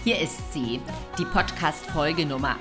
Hier ist sie, die Podcast-Folge Nummer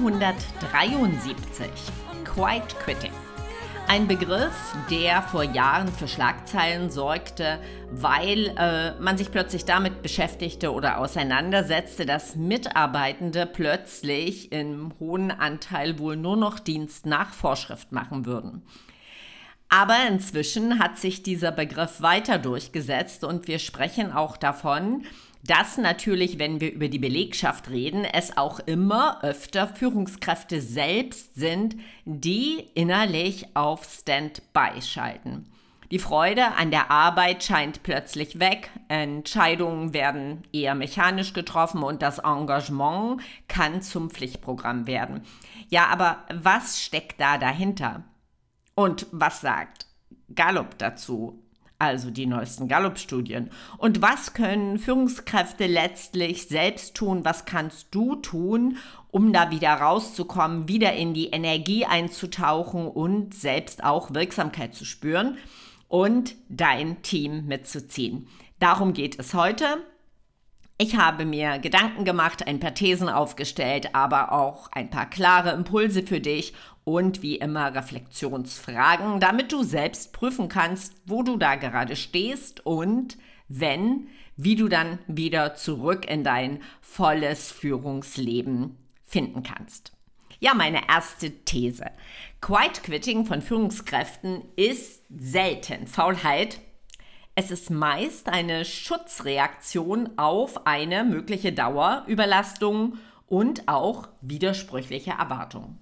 173, Quiet Quitting. Ein Begriff, der vor Jahren für Schlagzeilen sorgte, weil man sich plötzlich damit beschäftigte oder auseinandersetzte, dass Mitarbeitende plötzlich im hohen Anteil wohl nur noch Dienst nach Vorschrift machen würden. Aber inzwischen hat sich dieser Begriff weiter durchgesetzt und wir sprechen auch davon, dass natürlich, wenn wir über die Belegschaft reden, es auch immer öfter Führungskräfte selbst sind, die innerlich auf Standby schalten. Die Freude an der Arbeit scheint plötzlich weg, Entscheidungen werden eher mechanisch getroffen und das Engagement kann zum Pflichtprogramm werden. Ja, aber was steckt da dahinter? Und was sagt Gallup dazu? Also die neuesten Gallup-Studien. Und was können Führungskräfte letztlich selbst tun? Was kannst du tun, um da wieder rauszukommen, wieder in die Energie einzutauchen und selbst auch Wirksamkeit zu spüren und dein Team mitzuziehen? Darum geht es heute. Ich habe mir Gedanken gemacht, ein paar Thesen aufgestellt, aber auch ein paar klare Impulse für dich und wie immer Reflexionsfragen, damit du selbst prüfen kannst, wo du da gerade stehst und wie du dann wieder zurück in dein volles Führungsleben finden kannst. Ja, meine erste These. Quiet Quitting von Führungskräften ist selten Faulheit. Es ist meist eine Schutzreaktion auf eine mögliche Dauerüberlastung und auch widersprüchliche Erwartungen.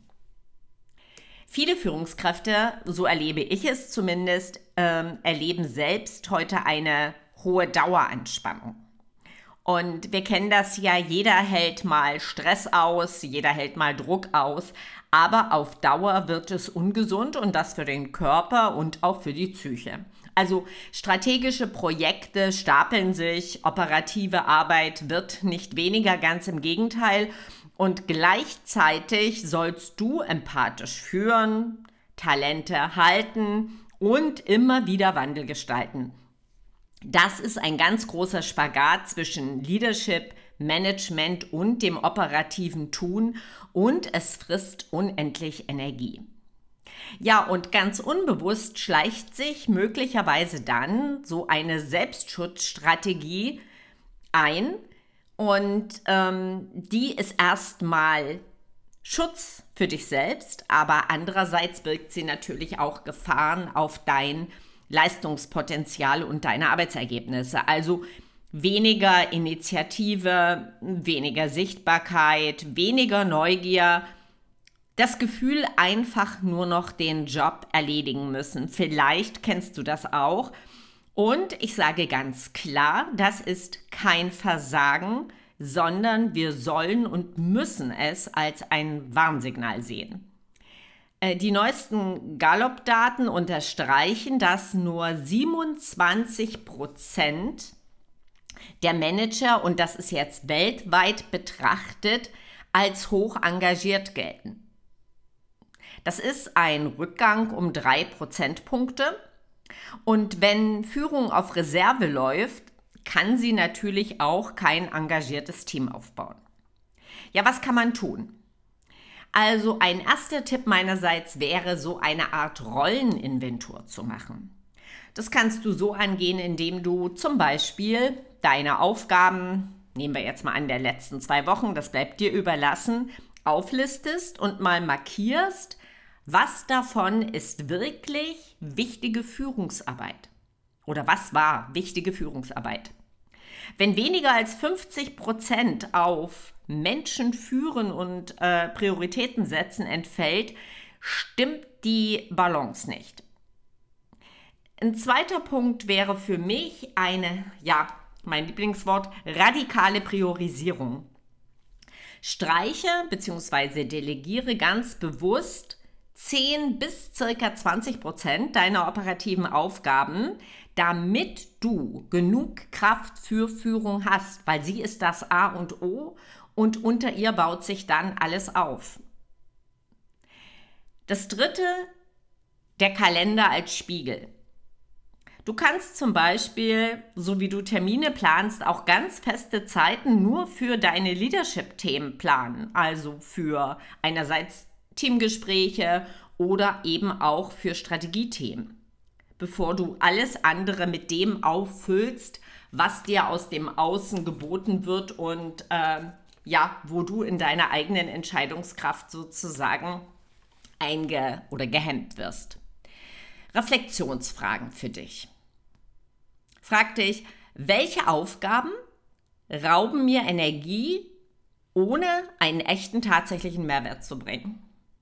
Viele Führungskräfte, so erlebe ich es zumindest, erleben selbst heute eine hohe Daueranspannung. Und wir kennen das ja, jeder hält mal Stress aus, jeder hält mal Druck aus, aber auf Dauer wird es ungesund und das für den Körper und auch für die Psyche. Also strategische Projekte stapeln sich, operative Arbeit wird nicht weniger, ganz im Gegenteil. Und gleichzeitig sollst du empathisch führen, Talente halten und immer wieder Wandel gestalten. Das ist ein ganz großer Spagat zwischen Leadership, Management und dem operativen Tun und es frisst unendlich Energie. Ja, und ganz unbewusst schleicht sich möglicherweise dann so eine Selbstschutzstrategie ein und die ist erstmal Schutz für dich selbst, aber andererseits birgt sie natürlich auch Gefahren auf dein Leistungspotenzial und deine Arbeitsergebnisse. Also weniger Initiative, weniger Sichtbarkeit, weniger Neugier, das Gefühl, einfach nur noch den Job erledigen müssen. Vielleicht kennst du das auch. Und ich sage ganz klar, das ist kein Versagen, sondern wir sollen und müssen es als ein Warnsignal sehen. Die neuesten Gallup-Daten unterstreichen, dass nur 27% der Manager, und das ist jetzt weltweit betrachtet, als hoch engagiert gelten. Das ist ein Rückgang um 3 Prozentpunkte. Und wenn Führung auf Reserve läuft, kann sie natürlich auch kein engagiertes Team aufbauen. Ja, was kann man tun? Also ein erster Tipp meinerseits wäre, so eine Art Rolleninventur zu machen. Das kannst du so angehen, indem du zum Beispiel deine Aufgaben, nehmen wir jetzt mal an der letzten 2 Wochen, das bleibt dir überlassen, auflistest und mal markierst, was davon ist wirklich wichtige Führungsarbeit? Oder was war wichtige Führungsarbeit? Wenn weniger als 50% auf Menschen führen und Prioritäten setzen entfällt, stimmt die Balance nicht. Ein zweiter Punkt wäre für mich mein Lieblingswort, radikale Priorisierung. Streiche bzw. delegiere ganz bewusst 10 bis ca. 20% deiner operativen Aufgaben, damit du genug Kraft für Führung hast, weil sie ist das A und O und unter ihr baut sich dann alles auf. Das dritte, der Kalender als Spiegel. Du kannst zum Beispiel, so wie du Termine planst, auch ganz feste Zeiten nur für deine Leadership-Themen planen. Also für einerseits Teamgespräche oder eben auch für Strategiethemen, bevor du alles andere mit dem auffüllst, was dir aus dem Außen geboten wird und wo du in deiner eigenen Entscheidungskraft sozusagen gehemmt wirst. Reflexionsfragen für dich. Frag dich, welche Aufgaben rauben mir Energie, ohne einen echten tatsächlichen Mehrwert zu bringen?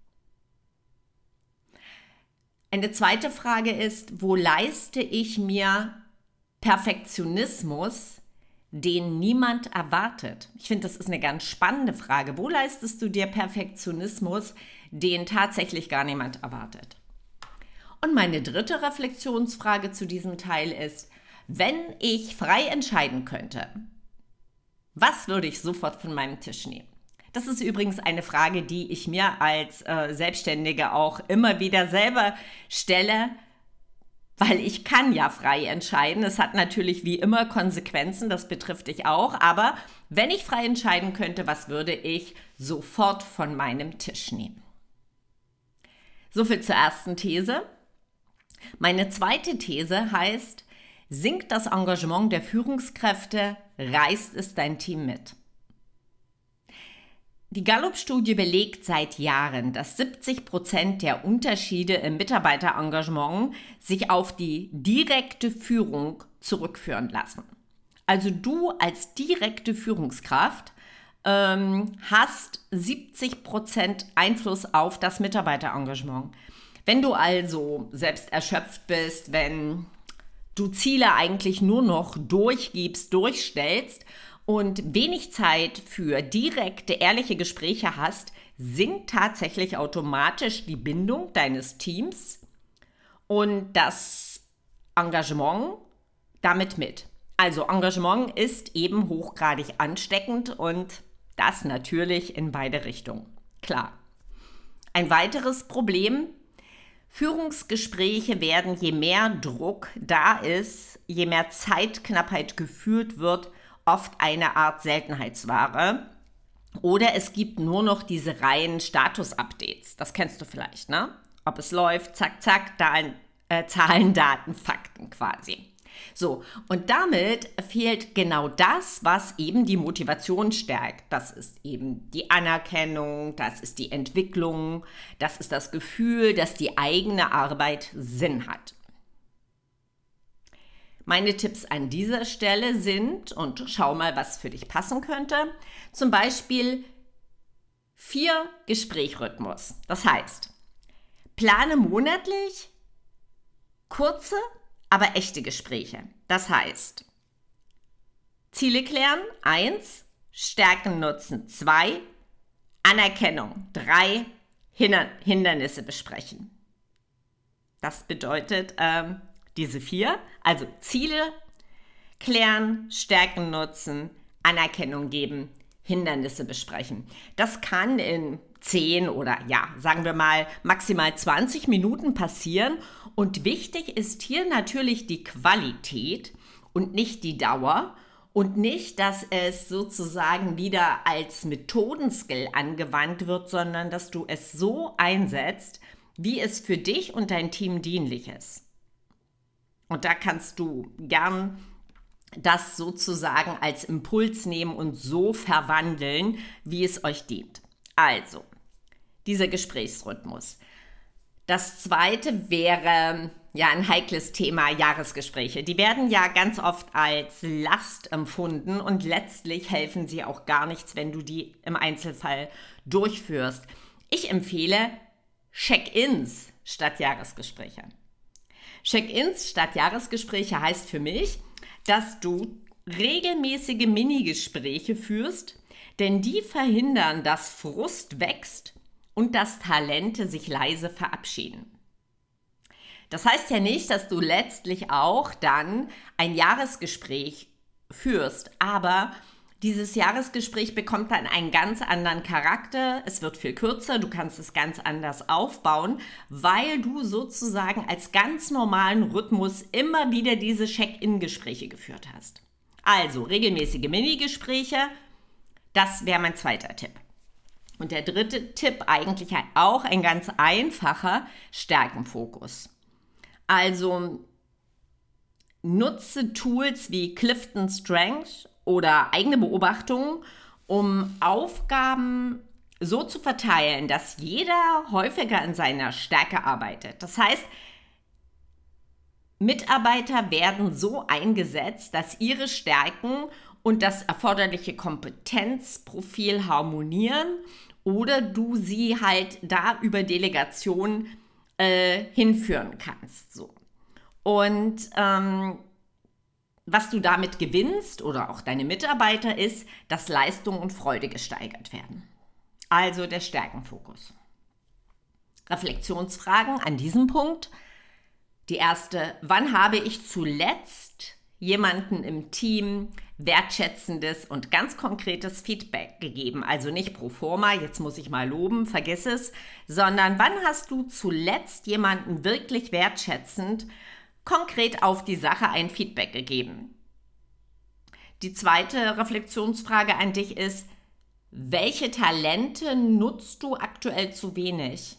Eine zweite Frage ist, wo leiste ich mir Perfektionismus, den niemand erwartet? Ich finde, das ist eine ganz spannende Frage. Wo leistest du dir Perfektionismus, den tatsächlich gar niemand erwartet? Und meine dritte Reflexionsfrage zu diesem Teil ist, wenn ich frei entscheiden könnte, was würde ich sofort von meinem Tisch nehmen? Das ist übrigens eine Frage, die ich mir als Selbstständige auch immer wieder selber stelle, weil ich kann ja frei entscheiden. Es hat natürlich wie immer Konsequenzen, das betrifft dich auch. Aber wenn ich frei entscheiden könnte, was würde ich sofort von meinem Tisch nehmen? Soviel zur ersten These. Meine zweite These heißt, sinkt das Engagement der Führungskräfte, reißt es dein Team mit. Die Gallup-Studie belegt seit Jahren, dass 70% der Unterschiede im Mitarbeiterengagement sich auf die direkte Führung zurückführen lassen. Also du als direkte Führungskraft hast 70% Einfluss auf das Mitarbeiterengagement. Wenn du also selbst erschöpft bist, wenn du Ziele eigentlich nur noch durchgibst, durchstellst und wenig Zeit für direkte, ehrliche Gespräche hast, sinkt tatsächlich automatisch die Bindung deines Teams und das Engagement damit mit. Also Engagement ist eben hochgradig ansteckend und das natürlich in beide Richtungen. Klar. Ein weiteres Problem: Führungsgespräche werden, je mehr Druck da ist, je mehr Zeitknappheit geführt wird, oft eine Art Seltenheitsware. Oder es gibt nur noch diese reinen Status-Updates. Das kennst du vielleicht, ne? Ob es läuft, zack, zack, Zahlen, Daten, Fakten quasi. So, und damit fehlt genau das, was eben die Motivation stärkt. Das ist eben die Anerkennung, das ist die Entwicklung, das ist das Gefühl, dass die eigene Arbeit Sinn hat. Meine Tipps an dieser Stelle sind, und schau mal, was für dich passen könnte, zum Beispiel 4-Gespräch-Rhythmus. Das heißt, plane monatlich kurze, aber echte Gespräche. Das heißt, Ziele klären, 1, Stärken nutzen, 2, Anerkennung, 3, Hindernisse besprechen. Das bedeutet diese 4, also Ziele klären, Stärken nutzen, Anerkennung geben, Hindernisse besprechen. Das kann in 10 oder sagen wir mal maximal 20 Minuten passieren. Und wichtig ist hier natürlich die Qualität und nicht die Dauer und nicht, dass es sozusagen wieder als Methodenskill angewandt wird, sondern dass du es so einsetzt, wie es für dich und dein Team dienlich ist. Und da kannst du gern das sozusagen als Impuls nehmen und so verwandeln, wie es euch dient. Also, dieser Gesprächsrhythmus. Das zweite wäre ein heikles Thema, Jahresgespräche. Die werden ja ganz oft als Last empfunden und letztlich helfen sie auch gar nichts, wenn du die im Einzelfall durchführst. Ich empfehle Check-ins statt Jahresgespräche. Check-ins statt Jahresgespräche heißt für mich, dass du regelmäßige Minigespräche führst, denn die verhindern, dass Frust wächst und dass Talente sich leise verabschieden. Das heißt ja nicht, dass du letztlich auch dann ein Jahresgespräch führst, aber Dieses Jahresgespräch bekommt dann einen ganz anderen Charakter. Es wird viel kürzer, du kannst es ganz anders aufbauen, weil du sozusagen als ganz normalen Rhythmus immer wieder diese Check-in-Gespräche geführt hast. Also regelmäßige Mini-Gespräche, das wäre mein zweiter Tipp. Und der dritte Tipp, eigentlich auch ein ganz einfacher, Stärkenfokus. Also nutze Tools wie Clifton Strengths oder eigene Beobachtungen, um Aufgaben so zu verteilen, dass jeder häufiger in seiner Stärke arbeitet. Das heißt, Mitarbeiter werden so eingesetzt, dass ihre Stärken und das erforderliche Kompetenzprofil harmonieren oder du sie halt da über Delegation hinführen kannst. So. Und was du damit gewinnst oder auch deine Mitarbeiter ist, dass Leistung und Freude gesteigert werden. Also der Stärkenfokus. Reflexionsfragen an diesem Punkt. Die erste, wann habe ich zuletzt jemanden im Team wertschätzendes und ganz konkretes Feedback gegeben? Also nicht pro forma, jetzt muss ich mal loben, vergiss es, sondern wann hast du zuletzt jemanden wirklich wertschätzend konkret auf die Sache ein Feedback gegeben? Die zweite Reflexionsfrage an dich ist, welche Talente nutzt du aktuell zu wenig?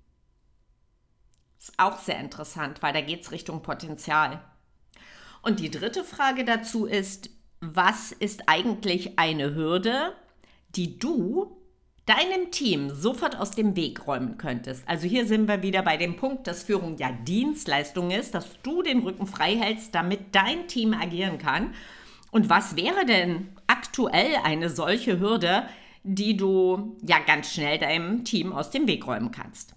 Ist auch sehr interessant, weil da geht es Richtung Potenzial. Und die dritte Frage dazu ist, was ist eigentlich eine Hürde, die du deinem Team sofort aus dem Weg räumen könntest? Also hier sind wir wieder bei dem Punkt, dass Führung ja Dienstleistung ist, dass du den Rücken frei hältst, damit dein Team agieren kann. Und was wäre denn aktuell eine solche Hürde, die du ja ganz schnell deinem Team aus dem Weg räumen kannst?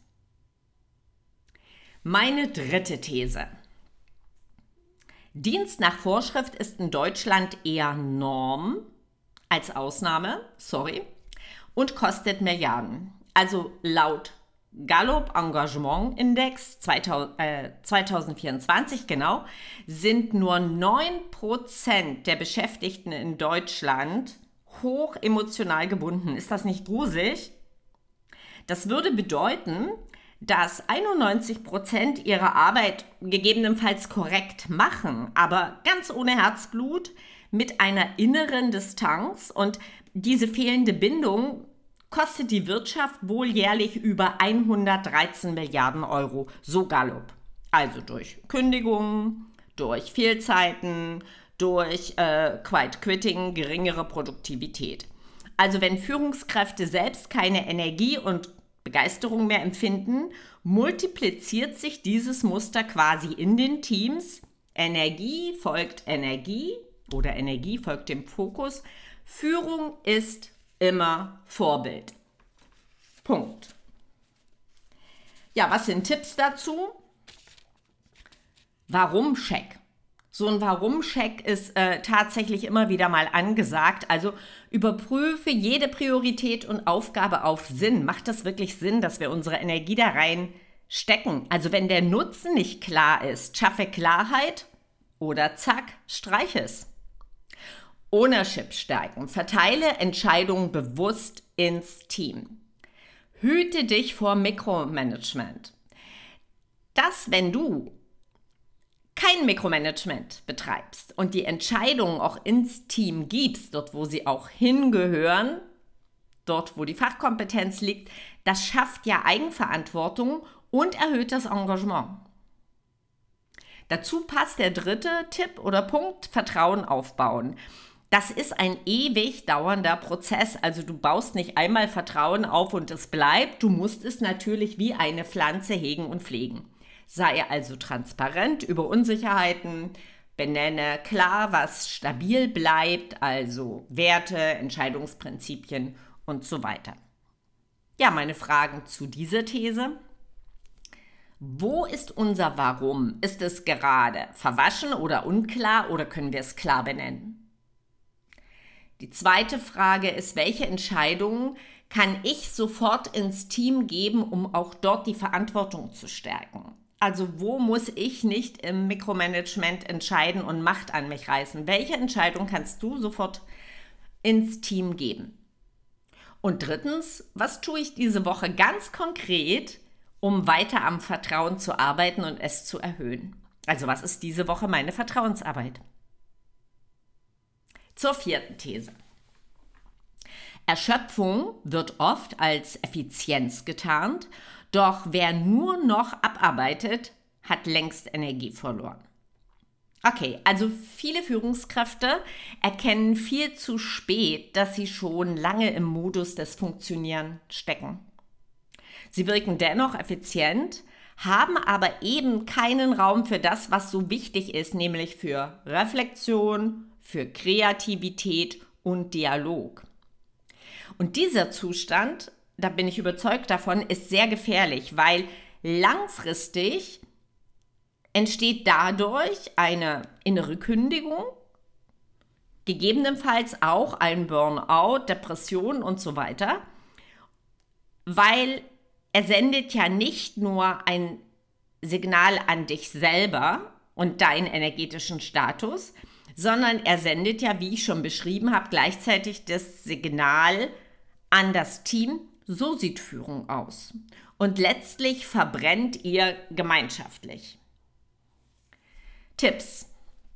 Meine dritte These. Dienst nach Vorschrift ist in Deutschland eher Norm als Ausnahme, und kostet Milliarden. Also laut Gallup Engagement Index 2024, genau, sind nur 9% der Beschäftigten in Deutschland hoch emotional gebunden. Ist das nicht gruselig? Das würde bedeuten, dass 91% ihrer Arbeit gegebenenfalls korrekt machen, aber ganz ohne Herzblut, mit einer inneren Distanz, und diese fehlende Bindung kostet die Wirtschaft wohl jährlich über 113 Milliarden Euro, so Gallup. Also durch Kündigungen, durch Fehlzeiten, durch Quiet Quitting, geringere Produktivität. Also wenn Führungskräfte selbst keine Energie und Begeisterung mehr empfinden, multipliziert sich dieses Muster quasi in den Teams. Energie folgt Energie oder Energie folgt dem Fokus. Führung ist immer Vorbild. Punkt. Ja, was sind Tipps dazu? Warum-Check. So ein Warum-Check ist tatsächlich immer wieder mal angesagt. Also überprüfe jede Priorität und Aufgabe auf Sinn. Macht das wirklich Sinn, dass wir unsere Energie da rein stecken? Also wenn der Nutzen nicht klar ist, schaffe Klarheit oder zack, streiche es. Ownership stärken. Verteile Entscheidungen bewusst ins Team. Hüte dich vor Mikromanagement. Dass, wenn du kein Mikromanagement betreibst und die Entscheidungen auch ins Team gibst, dort wo sie auch hingehören, dort wo die Fachkompetenz liegt, das schafft ja Eigenverantwortung und erhöht das Engagement. Dazu passt der dritte Tipp oder Punkt, Vertrauen aufbauen. Das ist ein ewig dauernder Prozess, also du baust nicht einmal Vertrauen auf und es bleibt, du musst es natürlich wie eine Pflanze hegen und pflegen. Sei also transparent über Unsicherheiten, benenne klar, was stabil bleibt, also Werte, Entscheidungsprinzipien und so weiter. Ja, meine Fragen zu dieser These. Wo ist unser Warum? Ist es gerade verwaschen oder unklar oder können wir es klar benennen? Die zweite Frage ist, welche Entscheidungen kann ich sofort ins Team geben, um auch dort die Verantwortung zu stärken? Also wo muss ich nicht im Mikromanagement entscheiden und Macht an mich reißen? Welche Entscheidung kannst du sofort ins Team geben? Und drittens, was tue ich diese Woche ganz konkret, um weiter am Vertrauen zu arbeiten und es zu erhöhen? Also was ist diese Woche meine Vertrauensarbeit? Zur vierten These. Erschöpfung wird oft als Effizienz getarnt, doch wer nur noch abarbeitet, hat längst Energie verloren. Okay, also viele Führungskräfte erkennen viel zu spät, dass sie schon lange im Modus des Funktionieren stecken. Sie wirken dennoch effizient, haben aber eben keinen Raum für das, was so wichtig ist, nämlich für Reflexion, für Kreativität und Dialog. Und dieser Zustand, da bin ich überzeugt davon, ist sehr gefährlich, weil langfristig entsteht dadurch eine innere Kündigung, gegebenenfalls auch ein Burnout, Depression und so weiter, weil er sendet ja nicht nur ein Signal an dich selber und deinen energetischen Status, sondern er sendet ja, wie ich schon beschrieben habe, gleichzeitig das Signal an das Team, so sieht Führung aus. Und letztlich verbrennt ihr gemeinschaftlich. Tipps.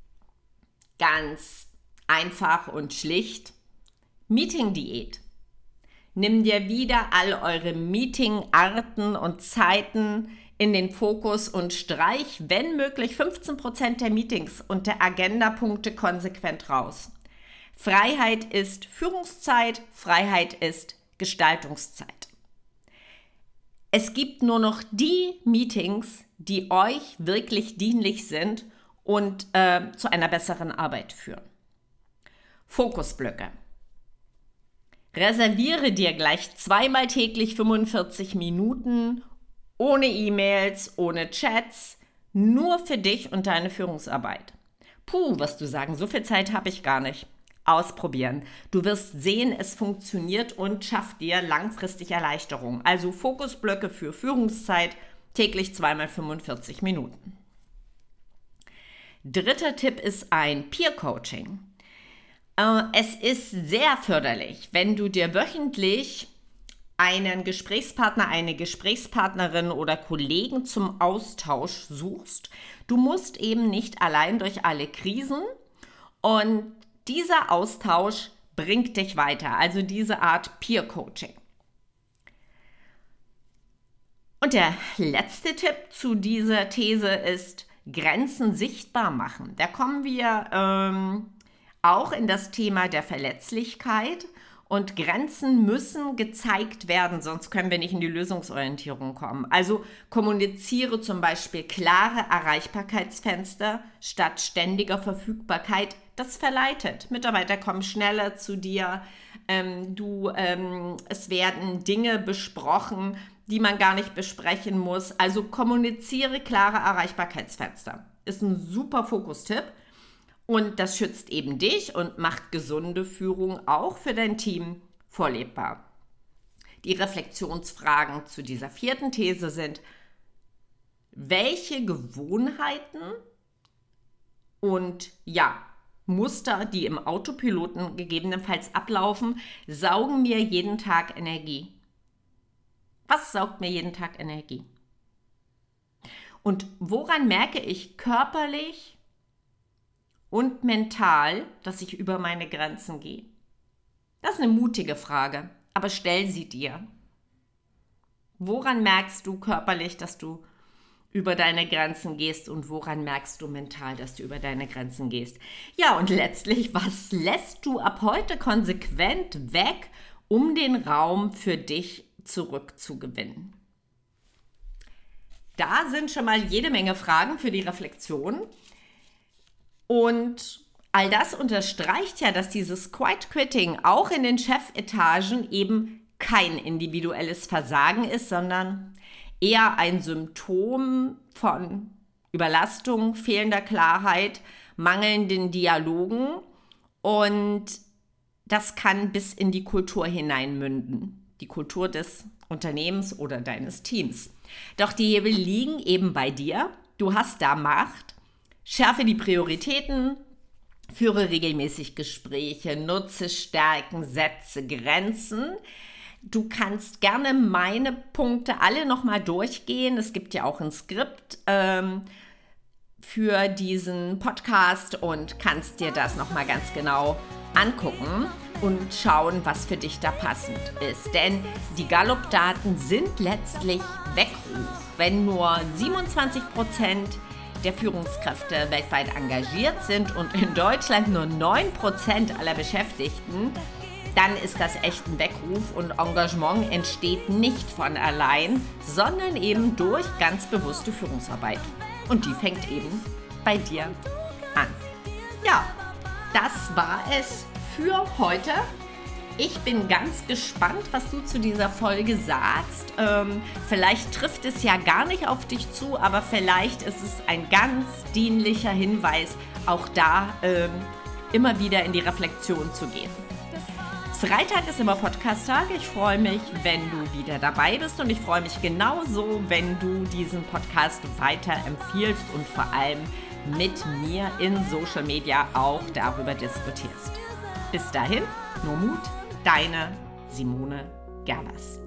Ganz einfach und schlicht. Meeting-Diät. Nimm dir wieder all eure Meeting-Arten und Zeiten in den Fokus und streich, wenn möglich, 15% der Meetings und der Agendapunkte konsequent raus. Freiheit ist Führungszeit, Freiheit ist Gestaltungszeit. Es gibt nur noch die Meetings, die euch wirklich dienlich sind und zu einer besseren Arbeit führen. Fokusblöcke. Reserviere dir gleich 2-mal täglich 45 Minuten, ohne E-Mails, ohne Chats, nur für dich und deine Führungsarbeit. Puh, was du sagen, so viel Zeit habe ich gar nicht. Ausprobieren. Du wirst sehen, es funktioniert und schafft dir langfristig Erleichterung. Also Fokusblöcke für Führungszeit, täglich 2-mal 45 Minuten. Dritter Tipp ist ein Peer-Coaching. Es ist sehr förderlich, wenn du dir wöchentlich einen Gesprächspartner, eine Gesprächspartnerin oder Kollegen zum Austausch suchst. Du musst eben nicht allein durch alle Krisen und dieser Austausch bringt dich weiter, also diese Art Peer-Coaching. Und der letzte Tipp zu dieser These ist Grenzen sichtbar machen. Da kommen wir auch in das Thema der Verletzlichkeit und Grenzen müssen gezeigt werden, sonst können wir nicht in die Lösungsorientierung kommen. Also kommuniziere zum Beispiel klare Erreichbarkeitsfenster statt ständiger Verfügbarkeit. Das verleitet. Mitarbeiter kommen schneller zu dir. Es werden Dinge besprochen, die man gar nicht besprechen muss. Also kommuniziere klare Erreichbarkeitsfenster. Ist ein super Fokustipp. Und das schützt eben dich und macht gesunde Führung auch für dein Team vorlebbar. Die Reflexionsfragen zu dieser vierten These sind: Welche Gewohnheiten und Muster, die im Autopiloten gegebenenfalls ablaufen, saugen mir jeden Tag Energie? Was saugt mir jeden Tag Energie? Und woran merke ich körperlich und mental, dass ich über meine Grenzen gehe? Das ist eine mutige Frage, aber stell sie dir. Woran merkst du körperlich, dass du über deine Grenzen gehst und woran merkst du mental, dass du über deine Grenzen gehst? Ja, und letztlich, was lässt du ab heute konsequent weg, um den Raum für dich zurückzugewinnen? Da sind schon mal jede Menge Fragen für die Reflexion. Und all das unterstreicht ja, dass dieses Quiet Quitting auch in den Chefetagen eben kein individuelles Versagen ist, sondern eher ein Symptom von Überlastung, fehlender Klarheit, mangelnden Dialogen, und das kann bis in die Kultur hineinmünden, die Kultur des Unternehmens oder deines Teams. Doch die Hebel liegen eben bei dir, du hast da Macht. Schärfe die Prioritäten, Führe regelmäßig Gespräche, nutze Stärken, setze Grenzen. Du kannst gerne meine Punkte alle nochmal durchgehen. Es gibt ja auch ein Skript für diesen Podcast und kannst dir das nochmal ganz genau angucken und schauen, was für dich da passend ist. Denn die Gallup-Daten sind letztlich Weckruf. Wenn nur 27% der Führungskräfte weltweit engagiert sind und in Deutschland nur 9% aller Beschäftigten, dann ist das echt ein Weckruf und Engagement entsteht nicht von allein, sondern eben durch ganz bewusste Führungsarbeit. Und die fängt eben bei dir an. Ja, das war es für heute. Ich bin ganz gespannt, was du zu dieser Folge sagst. Vielleicht trifft es ja gar nicht auf dich zu, aber vielleicht ist es ein ganz dienlicher Hinweis, auch da immer wieder in die Reflexion zu gehen. Freitag ist immer Podcast-Tag. Ich freue mich, wenn du wieder dabei bist und ich freue mich genauso, wenn du diesen Podcast weiterempfiehlst und vor allem mit mir in Social Media auch darüber diskutierst. Bis dahin, nur Mut, deine Simone Gervers.